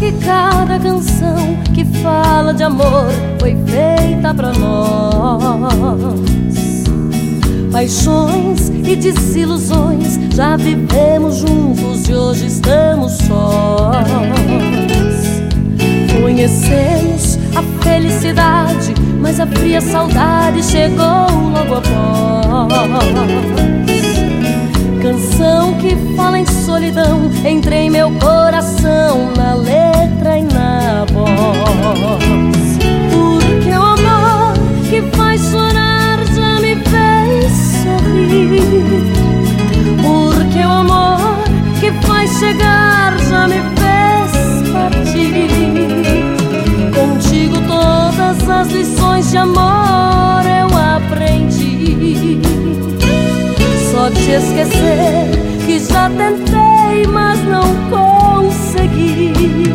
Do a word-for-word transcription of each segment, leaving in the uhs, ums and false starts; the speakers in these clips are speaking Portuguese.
que cada canção que fala de amor foi feita pra nós. Paixões e desilusões já vivemos juntos e hoje estamos sós. Conhecemos a felicidade, mas a fria saudade chegou logo após. Canção que fala em solidão, entrei em meu coração, na letra e na voz. Porque o amor que faz chorar já me fez sorrir. Porque o amor que faz chegar já me fez partir. Contigo todas as lições de amor eu aprendi. Só te esquecer que já tentei, mas não consegui.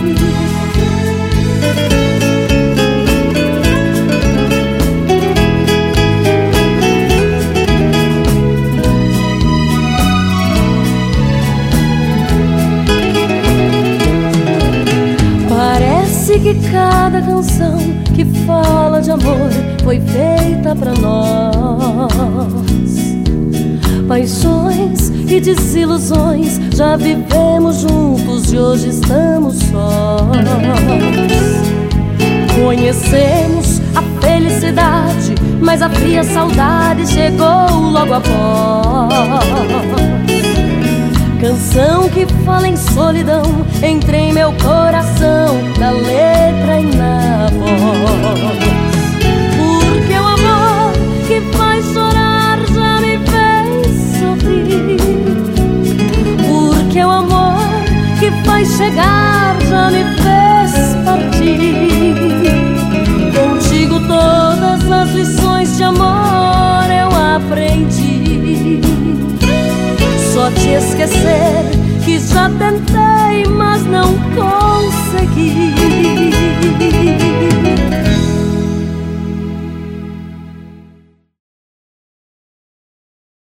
Parece que cada canção que fala de amor foi feita pra nós. Paixões e desilusões já vivemos juntos e hoje estamos sós. Conhecemos a felicidade, mas a fria saudade chegou logo após. Canção que fala em solidão, entrei em meu coração, na letra e na voz. Porque o amor que faz chorar já me fez sorrir. Porque o amor que faz chegar já me fez partir. Contigo todas as lições de amor eu aprendi. Só te esquecer que já tentei,